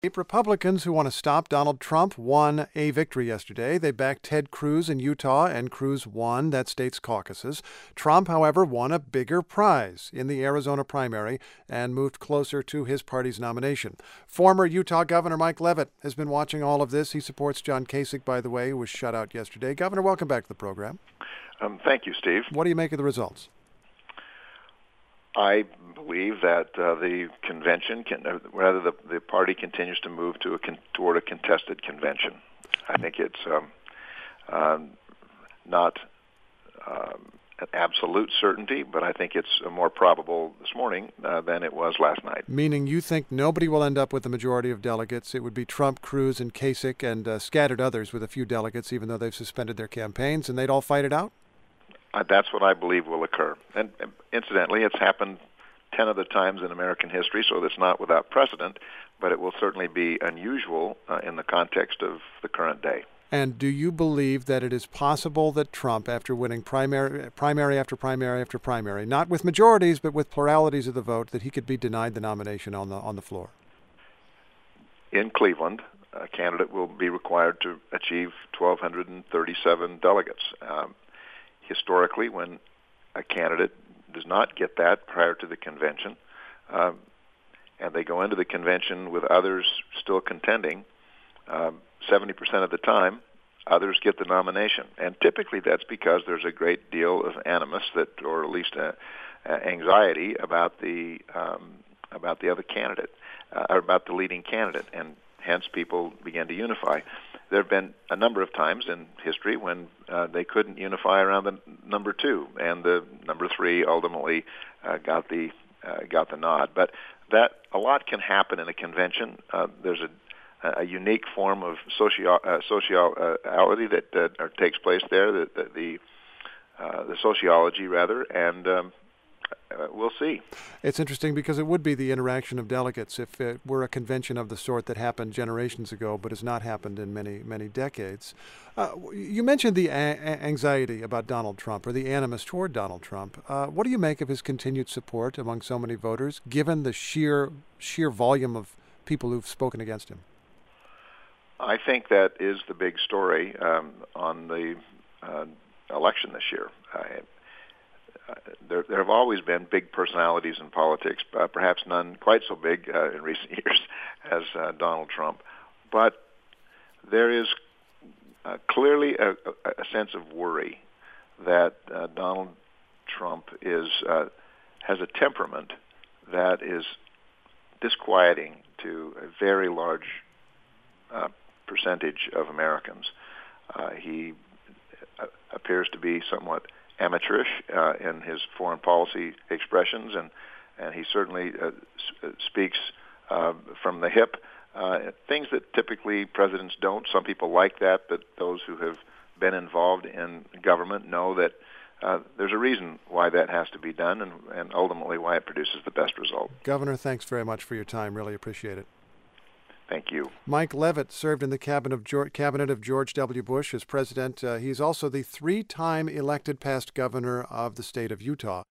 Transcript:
Republicans who want to stop Donald Trump won a victory yesterday. They backed Ted Cruz in Utah, and Cruz won that state's caucuses. Trump, however, won a bigger prize in the Arizona primary and moved closer to his party's nomination. Former Utah Governor Mike Leavitt has been watching all of this. He supports John Kasich, by the way, who was shut out yesterday. Governor, welcome back to the program. Thank you, Steve. What do you make of the results? I believe that the convention, the party continues to move toward a contested convention. I think it's not an absolute certainty, but I think it's more probable this morning than it was last night. Meaning you think nobody will end up with the majority of delegates. It would be Trump, Cruz, and Kasich, and scattered others with a few delegates, even though they've suspended their campaigns, and they'd all fight it out? That's what I believe will occur. And incidentally, it's happened 10 other times in American history, so that's not without precedent, but it will certainly be unusual in the context of the current day. And do you believe that it is possible that Trump, after winning primary after primary after primary, not with majorities but with pluralities of the vote, that he could be denied the nomination on the floor? In Cleveland, a candidate will be required to achieve 1,237 delegates. Historically, when a candidate does not get that prior to the convention, and they go into the convention with others still contending, 70% of the time, others get the nomination. And typically that's because there's a great deal of animus, or at least anxiety about the other candidate, or about the leading candidate, and hence people begin to unify. There have been a number of times in history when they couldn't unify around the number two, and the number three ultimately got the nod. But that a lot can happen in a convention. There's a unique form of sociality that takes place there, the sociology rather, and we'll see. It's interesting because it would be the interaction of delegates if it were a convention of the sort that happened generations ago but has not happened in many, many decades. You mentioned the anxiety about Donald Trump, or the animus toward Donald Trump. What do you make of his continued support among so many voters, given the sheer volume of people who've spoken against him? I think that is the big story on the election this year. There have always been big personalities in politics, perhaps none quite so big in recent years as Donald Trump. But there is clearly a sense of worry that Donald Trump has a temperament that is disquieting to a very large percentage of Americans. He appears to be somewhat amateurish in his foreign policy expressions, and he certainly speaks from the hip, things that typically presidents don't. Some people like that, but those who have been involved in government know that there's a reason why that has to be done, and ultimately why it produces the best result. Governor, thanks very much for your time. Really appreciate it. Thank you. Mike Leavitt served in the cabinet of George W. Bush as president. He's also the 3-time elected past governor of the state of Utah.